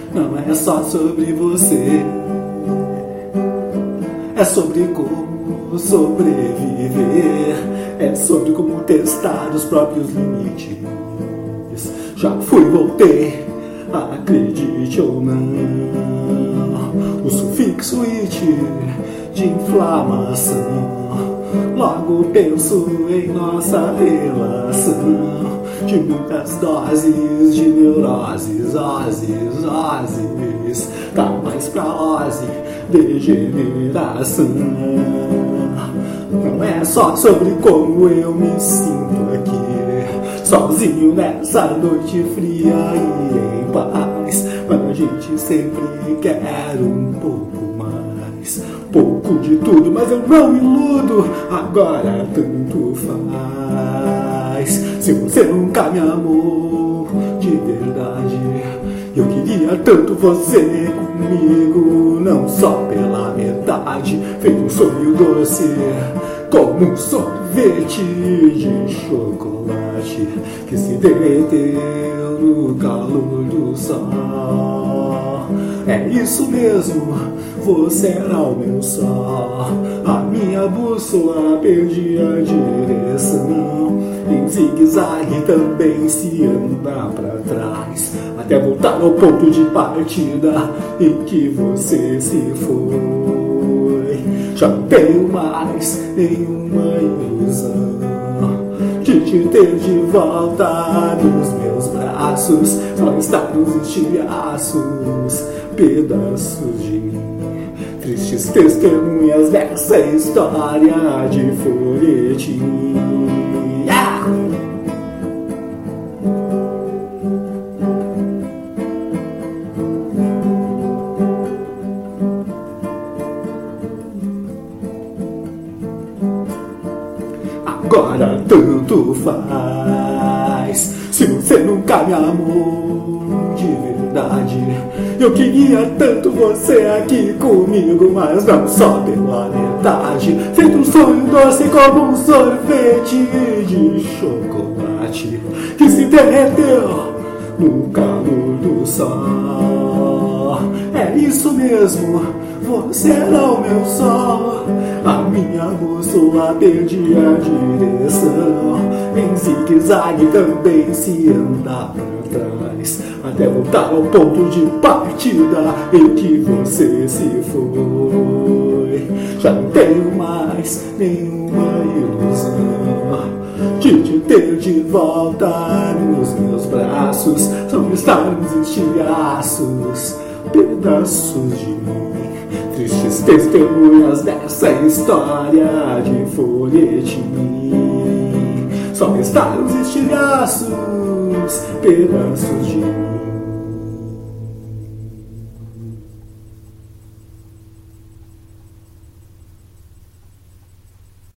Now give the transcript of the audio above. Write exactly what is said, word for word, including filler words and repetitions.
não é só sobre você. É sobre como sobreviver. É sobre como testar os próprios limites. Já fui, voltei, acredite ou não. O sufixo it de inflamação. Logo penso em nossa relação. De muitas doses de neuroses, oses, oses. Tá mais pra ose, degeneração. Não é só sobre como eu me sinto aqui, sozinho nessa noite fria e em paz. Mas a gente sempre quer um pouco mais. Pouco de tudo, mas eu não me iludo. Agora tanto faz. Se você nunca me amou de verdade, eu queria tanto você comigo, não só pela metade. Feito um sonho doce, como um sorvete de chocolate que se derreteu no calor do sol. É isso mesmo, você era o meu sol. A minha bússola perdi a direção. Em zigue-zague também se anda pra trás, até voltar ao ponto de partida em que você se foi. Já não tenho mais nenhuma ilusão de te ter de volta nos meus braços. Só estar nos estilhaços, pedaços de mim, tristes testemunhas dessa história de folhetim. Ah! Agora tanto faz. Se você nunca me amou de verdade, eu queria tanto você aqui comigo, mas não só pela metade. Feito um sonho doce como um sorvete de chocolate que se derreteu no calor do sol. É isso mesmo, você era o meu sol. A minha bússola perdi a direção. Em zigue-zague também se anda pra trás, até voltar ao ponto de partida em que você se foi. Já não tenho mais nenhuma ilusão de te ter de volta nos meus braços. São estar nos estilhaços, pedaços de mim, tristes testemunhas dessa história de folhetim. Só estar nos estilhaços, pedaços de mim.